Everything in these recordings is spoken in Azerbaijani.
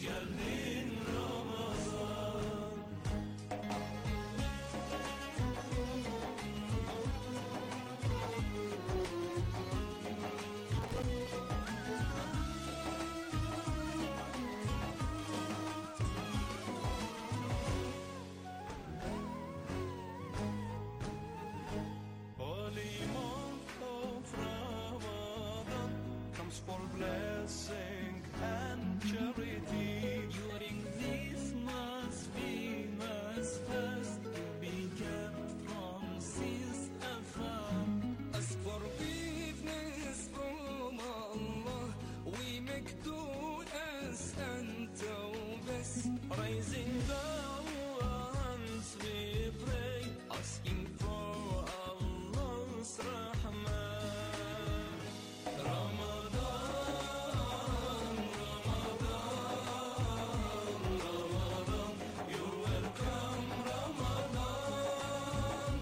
geldin Ramazan. Holy month of Ramadan comes for blessing and charity. During this month we must fast, be kept from sins and harm. Ask forgiveness from Allah, we make du'as and tawbas. Raising the hands we pray, asking for Allah's rahmah. Ramadan, Ramadan, Ramadan, you're welcome Ramadan.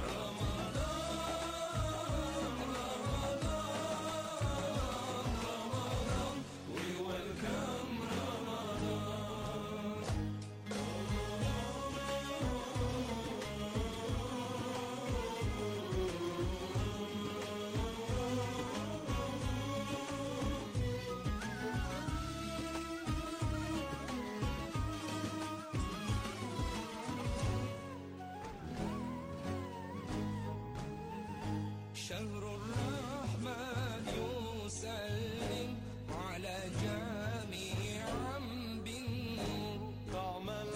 Ramadan, Ramadan, Ramadan, we welcome Ramadan. شهر الرحمة يسلم على جميع بالنور. تعمل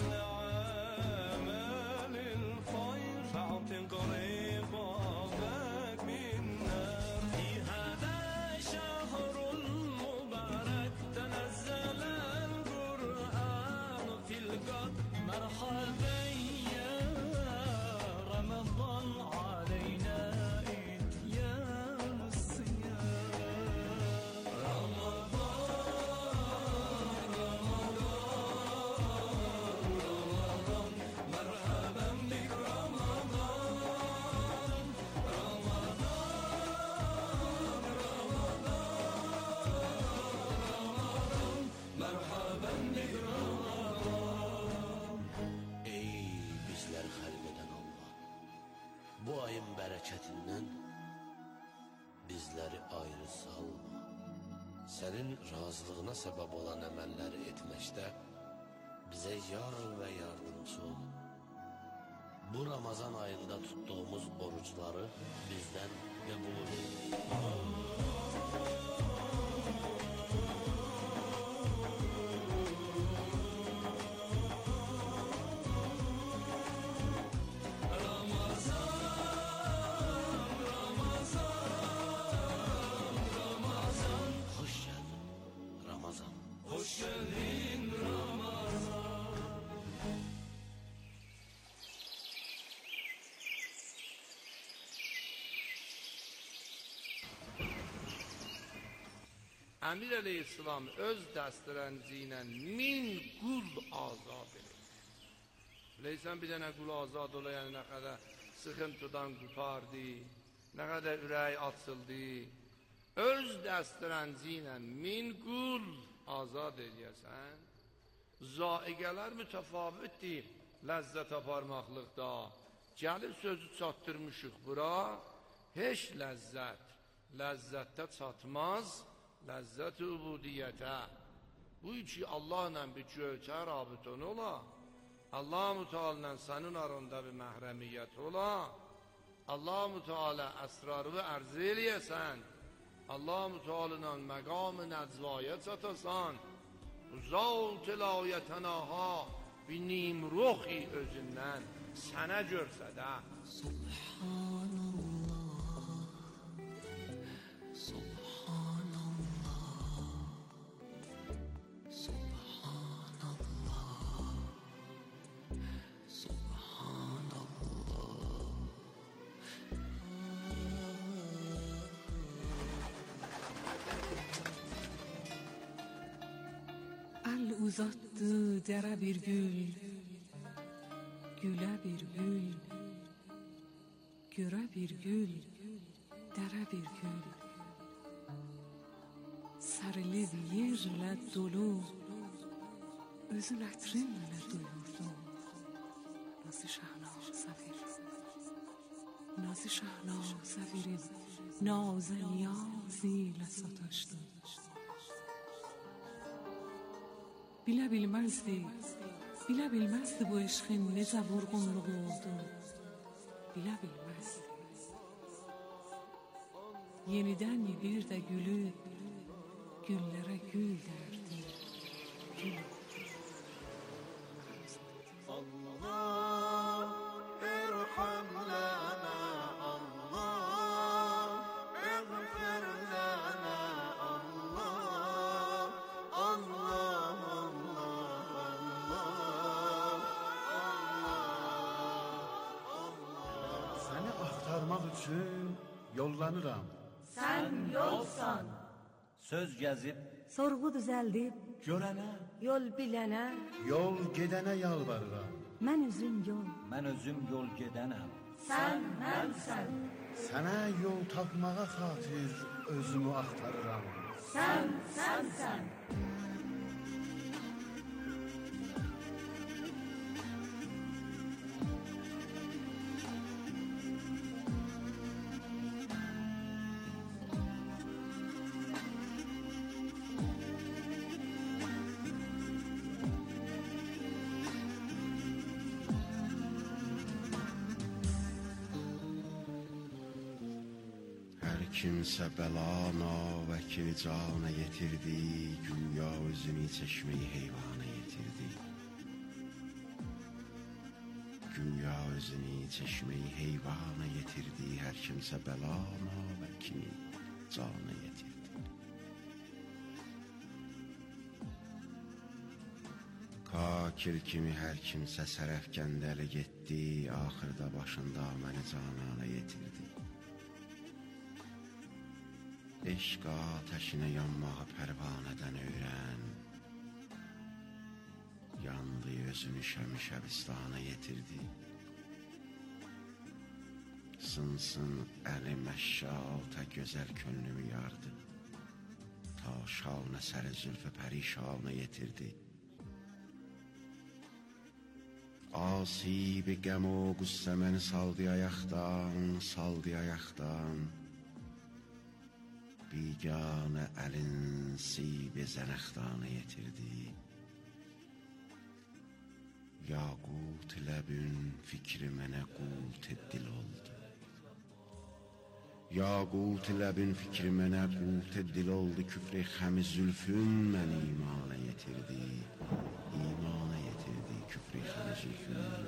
عمل الخير فاعتق رقابك من نار. في هذا شهر المبارك تنزل القرآن في القدر. مرحبا يا رمضان علينا إتيان الصيام. رمضان، رمضان، رمضان، مرحبا بك رمضان. رمضان، رمضان، مرحبا بك رمضان. Ey bizleri halk eden Allah, bu ayın bereketinden bizleri ayrı salma. Senin razılığına sebep olan emelleri etmekte bize yar ve yardımcı ol. Bu Ramazan ayında tuttuğumuz oruçları bizden kabul et. Hoş geldin Ramazan. Hoş geldin Ramazan. Əmir əleyhissalam öz dəstərənci ilə 1000 qul azad edir. Biləysən bir dənə qul azad ola, yəni nə qədər sıxıntıdan qurtardı, nə qədər ürək açıldı. Öz dəstərənci ilə 1000 qul azad edəsən, zaiqələr mütəfavitdir ləzzət aparmaqlıqda. Gəlib sözü çatdırmışıq bura, heç ləzzətdə çatmaz, ləzzət-i ubudiyyətə. Bu iki Allahla bir göyçə rabitən ola, Allah-u Teala sənin aranda bir məhrəmiyyət ola, Allah-u Teala əsrarı ərz eləyəsən, Allah-u Teala'nın məqam-ı nəcvaya çatasan, uzaq tilayətənaha bir nimruxi özündən sənə görsədə. Subhanallah, Subhanallah, Subhanallah, Subhanallah. El uzattı dere bir gül, güle bir gül, göre bir gül, dere bir gül. Sarılıb yerlə dolu, Özün ətrin mənə duyurdu. Nazı Şahnaz verim, naz niyazı ilə sataşdı. Bilə bilməzdi bu eşqin necə vurğunluğu oldu. Bilə bilməzdi. Yenidən bir də gülüb, güllərə gül dərdi. Gül. Üçün yollanıram. Sən yolsan. Söz gəzib, sorğu düzəldib, Görənə, yol bilənə, yol gedənə yalvarıram. mən özüm yol. mən özüm yol gedənəm. Sən mənsən. Sənə yol tapmağa xatir özümü axtarıram. Sən sənsən. Kimsə bəlana vəkil cana yetirdi, güya özünü çeşmeyi heyvana yetirdi. Güya özünü çeşmeyi heyvana yetirdi, hər kimsə bəlana vəkil cana yetirdi. Kakir kimi hər kimsə sərəfkəndəli getdi, axırda başında məni canana yetirdi. Eşq ateşinə yanmağı pərvanədən öyrən, yandı özünü şəbistana yetirdi. Sınsın əli məşşaltə gözəl könlümü yardı, ta şalına səri zülfü pərişana yetirdi. Asibi qəm o qüssə məni saldı ayaqdan, biganə əlin sibi zənəxdanə yetirdi. Yaqut ləbün fikri mənə qut dil oldu. Yaqut ləbün fikri mənə qut dil oldu, küfr-i xəmi zülfün məni imana yetirdi. İmana yetirdi, küfr-i xəmi zülfün məni.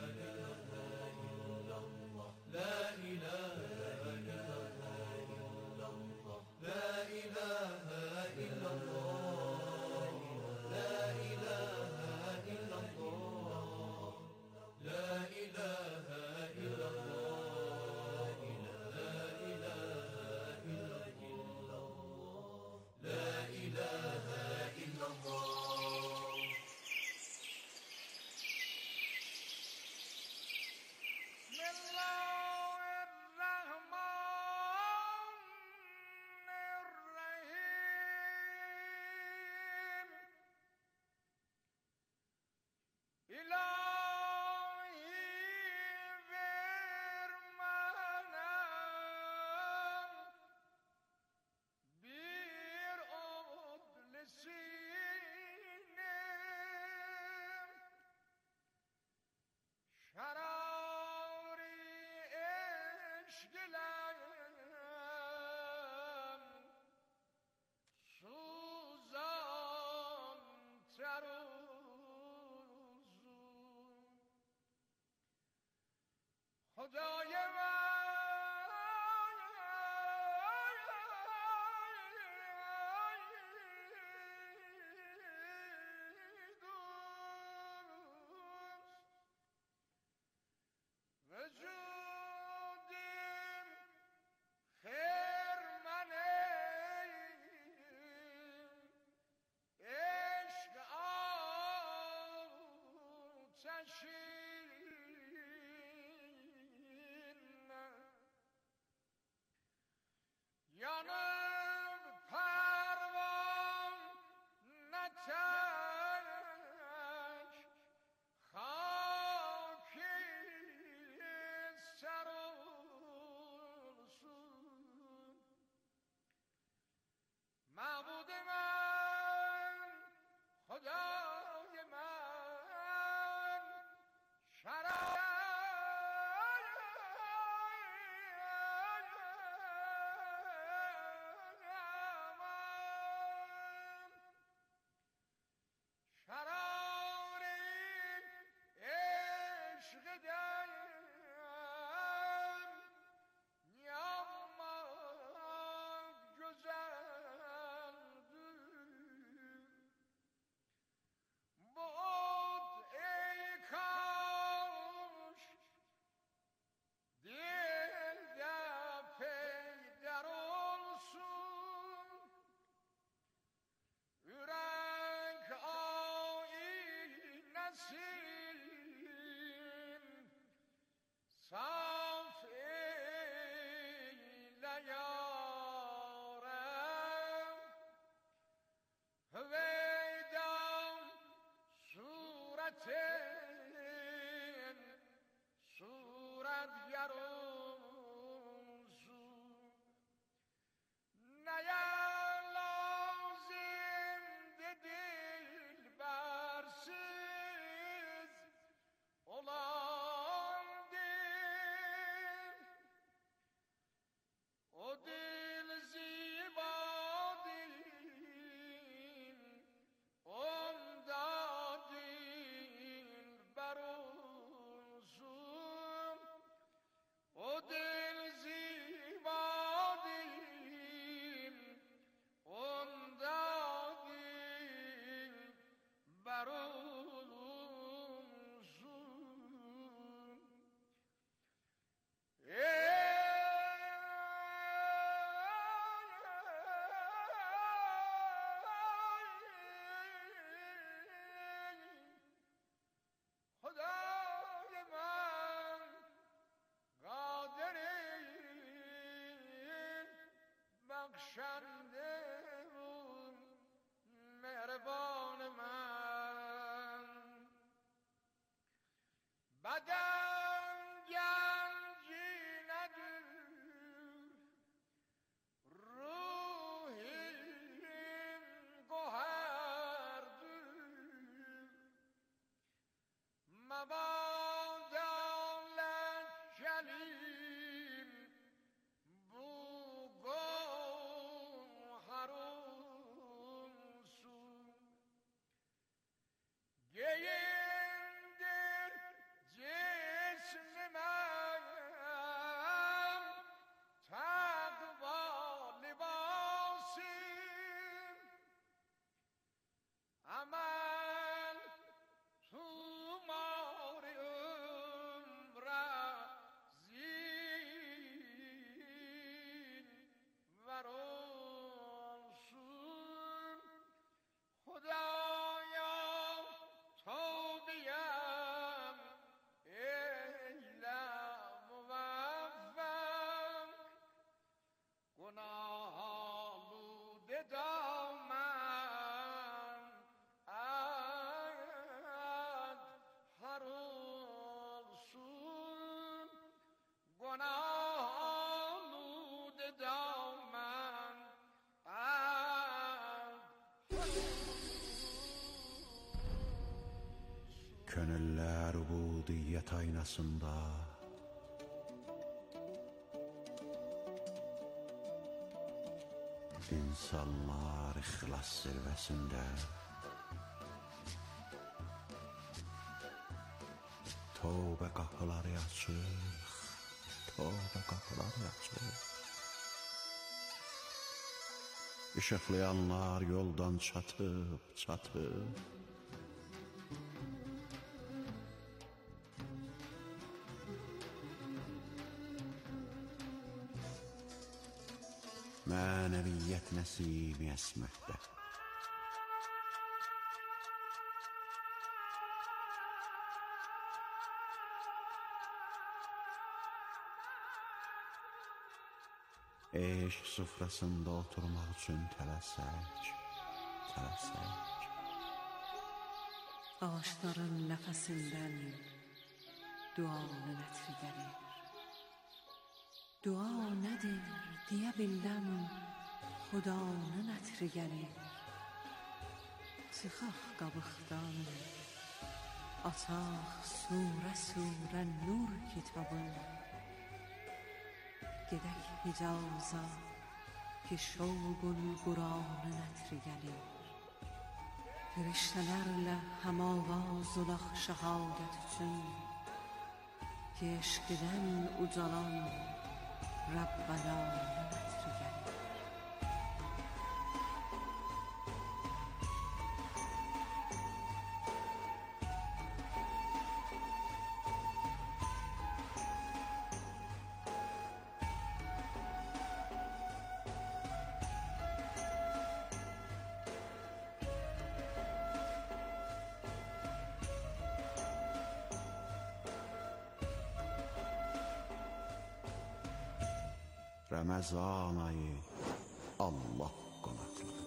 خدای yanıp pervan neter مهربان من بدن گنجی ندور روحی گوهر دور مبادا لشلیم بو گوهرون سو گیندر جسم من تقوا لباسیم عمل تو مار عمر زین ورسون خدایا تو بیم ایلا موفق گناه آلوده دامن از هر سون گناه آلوده دامن از Könüller ubudiyet aynasında İnsanlar ihlas zirvesinde Tövbe kapıları açık Tövbe kapıları açık Işıklayanlar yoldan çatıp çatıp Mənəviyyət nəsimi əsməkdə Eşq sufrasında oturmaq üçün tələsək, tələsək Ağaçların nəfəsindən duanın ətri gəlir Dua nədir deyə biləm Xudanın ətri gəlir Çıxaq qabıqdan Açaq surə surə nur kitabı Gedək Hicaza ki şovqul Quranın ətri gəlir Firiştələrlə həmavaz olaq şəhadət üçün Ki eşqdən ucalan Rabbananın ətri gəlir Ramazan ayı Allah qonaqlığı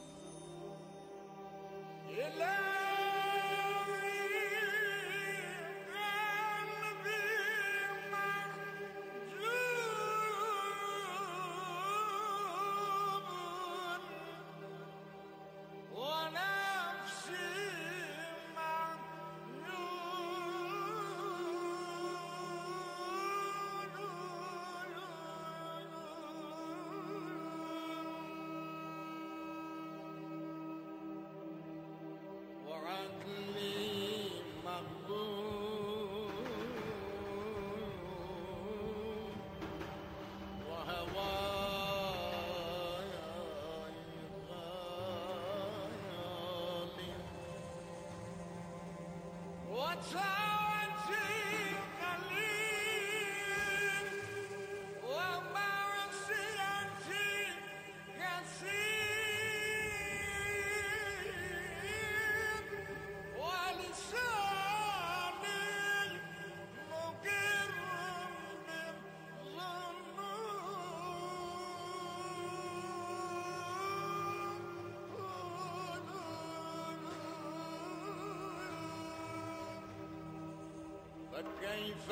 فكيف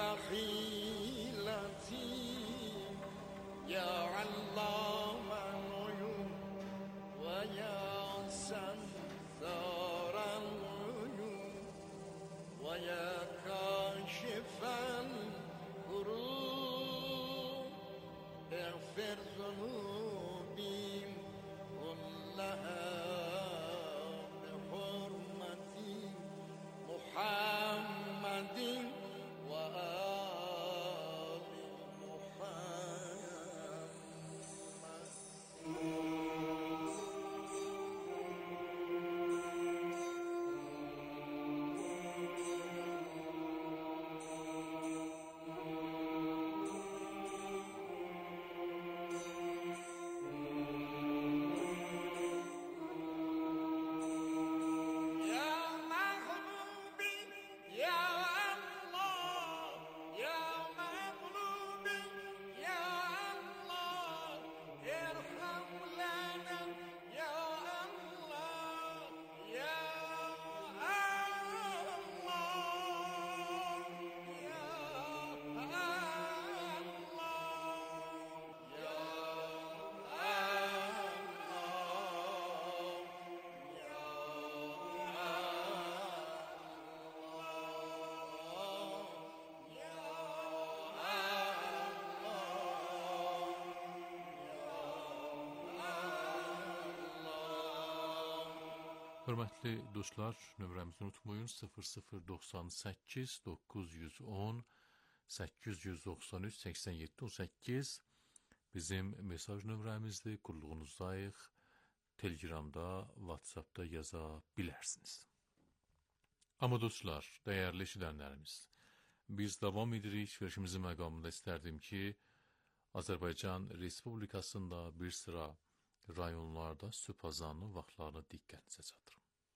حيلتي يا علام الغيوب ويا ستار العيوب ويا كاشف الكروب اغفر ذنوبي كلها بحرمة محمد وآل Hörmətli dostlar, nömrəmizi unutmayın 0098 910 893 87 18 bizim mesaj nömrəmizdir. Qulluğunuzdayıq. Telegramda, WhatsAppda yaza bilərsiniz. Amma dostlar, dəyərli eşidənlərimiz, biz davam edirik. Verişimizin məqamında istərdim ki, Azərbaycan Respublikasında bir sıra rayonlarda sübh azanı vaxtlarına diqqətinizə çatdırım.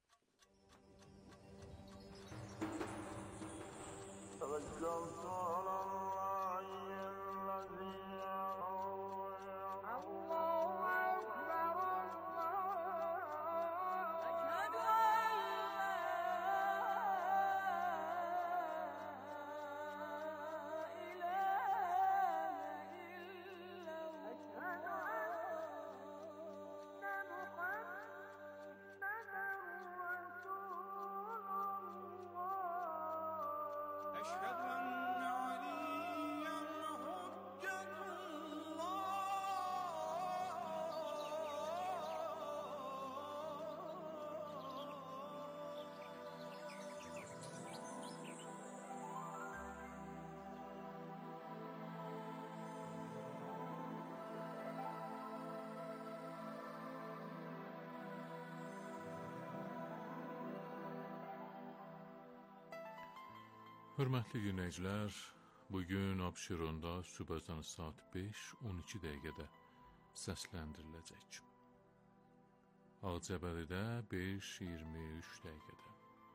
Hörmətli dinləyicilər, bugün Abşeronda sübh azanı saat 5:12 dəqiqədə səsləndiriləcək. Ağcabədidə 5:23 dəqiqədə.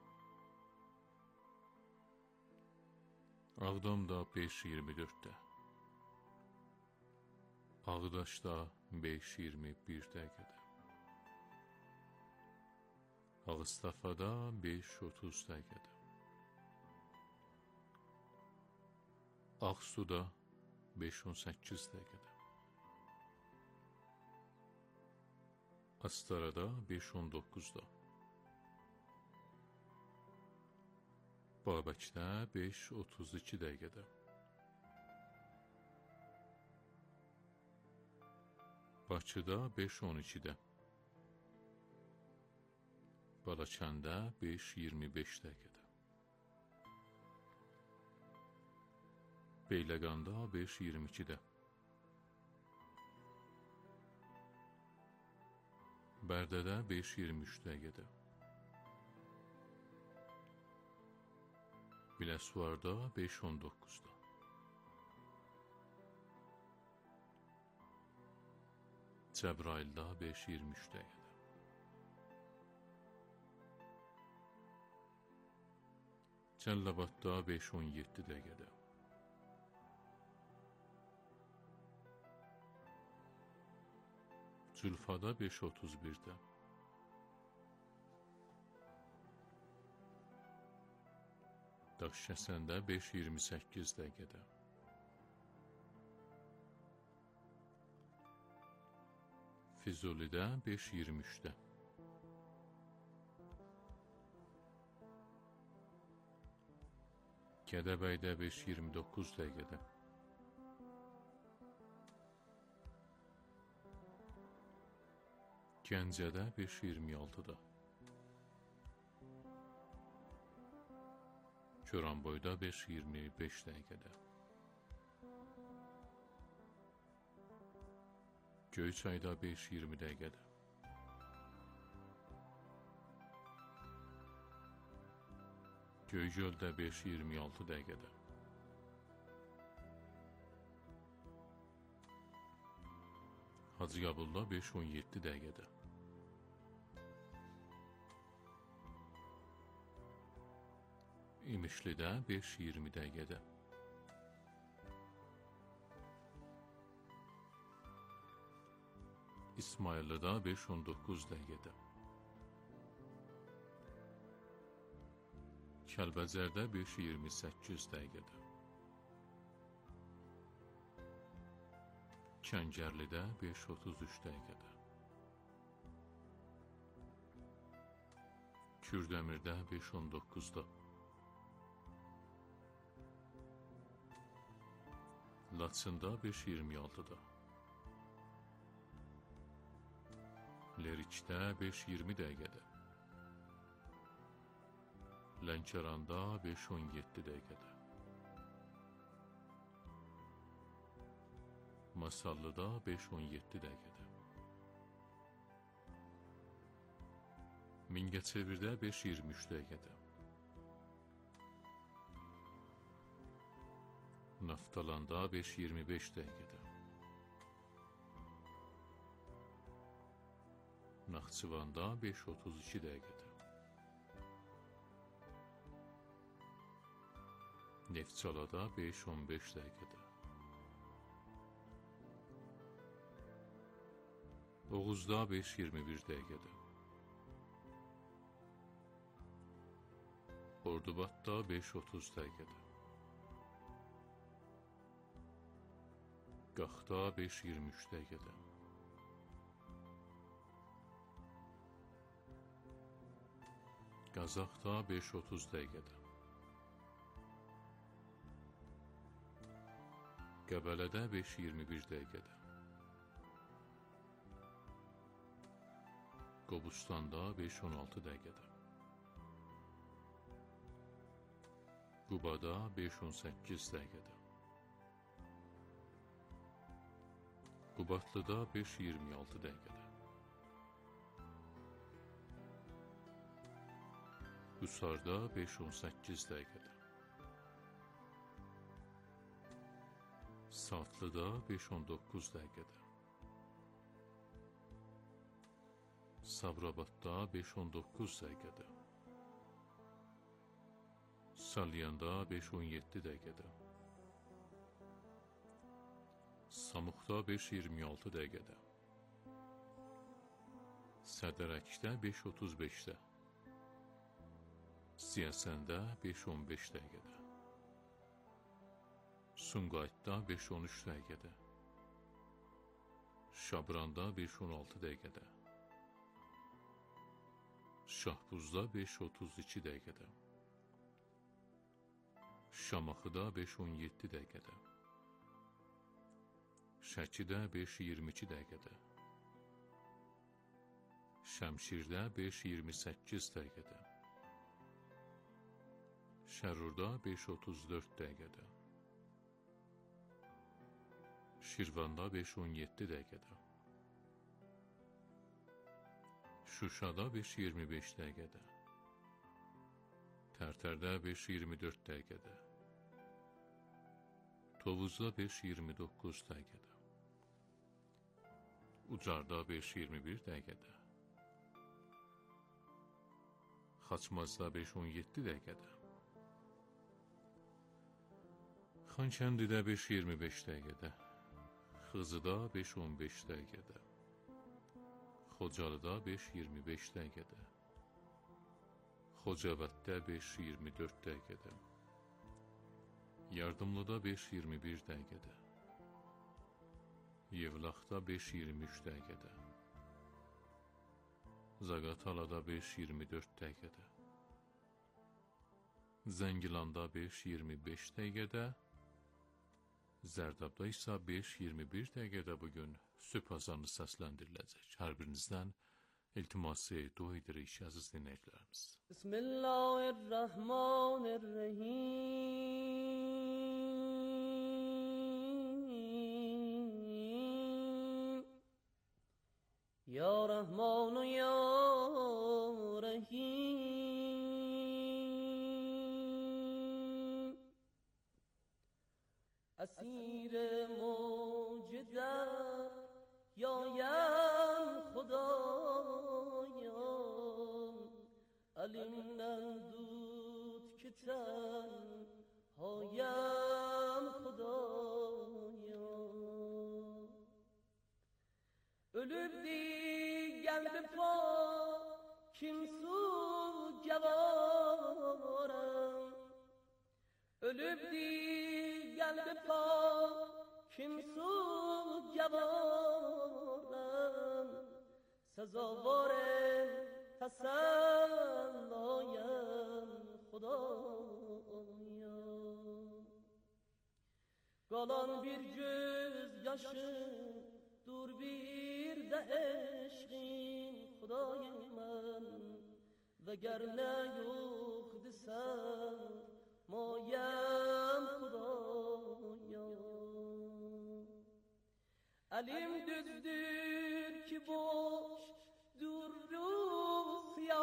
Ağdamda 5:24-də. Ağdaşda 5:21 dəqiqədə. Ağstafada 5:30 dəqiqədə. Ağsuda 5:18 dəqiqədə. Astarada 5:19-da. Babəkidə 5:32 dəqiqədə. Bakıda 5:12-də. Balakəndə 5:25 dəqiqədə. Beyləqanda 5:22-də. Bərdədə 5:23 dəqiqədə. Biləsuvarda 5:19-da. Cəbrayılda 5:23 dəqiqədə. Cəllabadda 5:17 dəqiqədə. Zülfada 5:31-də. Daşkəsəndə 5:28 dəqiqədə. Füzulidə 5:23-də. Gədəbəydə 5:29 dəqiqədə. Gəncədə 5:26-da. Köranboyda 5:25 dəqiqədə. Göyçayda 5:20 dəqiqədə. Göygöldə 5:26 dəqiqədə. Hacıqabulda 5:17 dəqiqədə. İmişlidə 5:20 dəqiqədə. İsmayıllıda 5:19 dəqiqədə. Kəlbəcərdə 5:28 dəqiqədə. Kəngərlidə 5:33 dəqiqədə. Kürdəmirdə 5:19-da. Laçında 5:26-da. Lerikdə 5:20 dəqiqədə. Lənkəranda 5:17 dəqiqədə. Masallıda 5:17 dəqiqədə. Mingəçevirdə 5:23 dəqiqədə. Naftalanda 5:25 dəqiqədə. Naxçıvanda 5:32 dəqiqədə. Neftçalada 5:15 dəqiqədə. Oğuzda 5:21 dəqiqədə. Ordubadda 5:30 dəqiqədə. Qaxda 5:23 dəqiqədə. Qazaxda 5:30 dəqiqədə. Qəbələdə 5:21 dəqiqədə. Qobustanda 5:16 dəqiqədə. Qubada 5:18 dəqiqədə. Qubadlıda 5:26 dəqiqədə. Qusarda 5:18 dəqiqədə. Saatlıda 5:19 dəqiqədə. Sabirabadda 5:19 dəqiqədə. Salyanda 5:17 dəqiqədə. Samuqda 5:26 dəqiqədə. Sədərəkdə 5:35-də. Siyəsəndə 5:15 dəqiqədə. Sumqayıtda 5:13 dəqiqədə. Şabranda 5:16 dəqiqədə. Şahbuzda 5:32 dəqiqədə. Şamaxıda 5:17 dəqiqədə. Şəkidə 5:22 dəqiqədə. Şəmşirdə 5:28 dəqiqədə. Şərurda 5:34 dəqiqədə. Şirvanda 5:17 dəqiqədə. Şuşada 5:25 dəqiqədə. Tərtərdə 5:24 dəqiqədə. Tovuzda 5:29 dəqiqədə. Ucarda 5:21 dəqiqədə. Xaçmazda 5:17 dəqiqədə. Xankəndidə 5:25 dəqiqədə. Xızıda 5:15 dəqiqədə. Xocalıda 5:25 dəqiqədə. Xocavənddə 5:24 dəqiqədə. Yardımlıda 5:21 dəqiqədə. Yevlaxda 5:23 dəqiqədə. Zaqatalada 5:24 dəqiqədə. Zəngilanda 5:25 dəqiqədə. Zərdabda isə 5:21 dəqiqədə bugün sübh azanı səsləndiriləcək. Hər birinizdən iltiması dua edirik əziz dinləyicilərimiz. Bismillahirrahmanirrahim. Ya Rahman ya Rahim. اسیر موجدت یایم خدایا علیم نندود که تنهایم خدایا ölüp geldi pa kimsu cevarım ölüp geldi pa kimsu cevarım sezavar tesellayen Xudaya kalan bir göz yaşı dur bir de eşkin Xudayım ben vegerne yok desem moyem Xudaya elim düzdür ki boş durur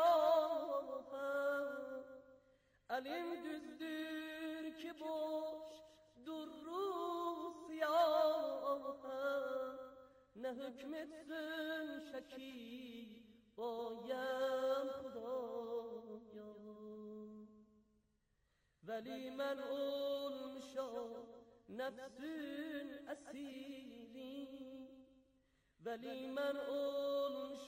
siyahım elim düzdür ki boş durur siyahım ne hükmetsin şeki boyem Xudaya veli men olmuşam nefsün esiri veli men olmuşam